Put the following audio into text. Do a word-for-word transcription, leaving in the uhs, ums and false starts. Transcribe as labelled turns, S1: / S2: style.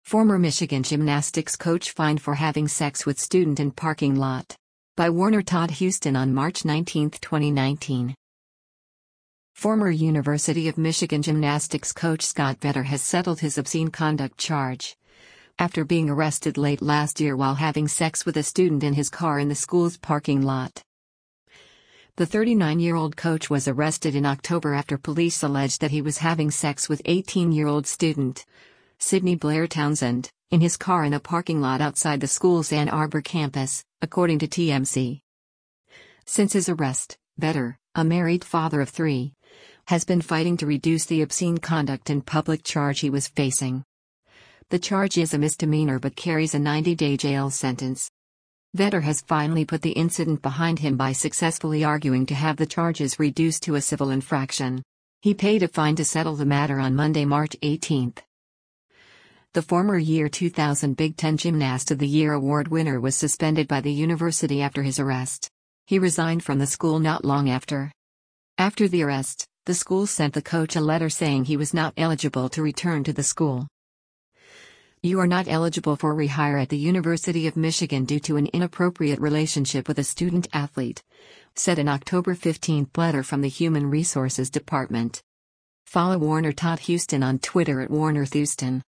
S1: Former Michigan gymnastics coach fined for having sex with student in parking lot. By Warner Todd Huston on March nineteenth, twenty nineteen. Former University of Michigan gymnastics coach Scott Vetter has settled his obscene conduct charge after being arrested late last year while having sex with a student in his car in the school's parking lot. The thirty-nine-year-old coach was arrested in October after police alleged that he was having sex with eighteen-year-old student Sydney Blair Townsend in his car in a parking lot outside the school's Ann Arbor campus, according to T M Z. Since his arrest, Vetter, a married father of three, has been fighting to reduce the obscene conduct in public charge he was facing. The charge is a misdemeanor but carries a ninety-day jail sentence. Vetter has finally put the incident behind him by successfully arguing to have the charges reduced to a civil infraction. He paid a fine to settle the matter on Monday, March eighteenth. The former year two thousand Big Ten Gymnast of the Year award winner was suspended by the university after his arrest. He resigned from the school not long after. After the arrest, the school sent the coach a letter saying he was not eligible to return to the school. "You are not eligible for rehire at the University of Michigan due to an inappropriate relationship with a student athlete," said an October fifteenth letter from the Human Resources Department. Follow Warner Todd Huston on Twitter at Warner Thuston.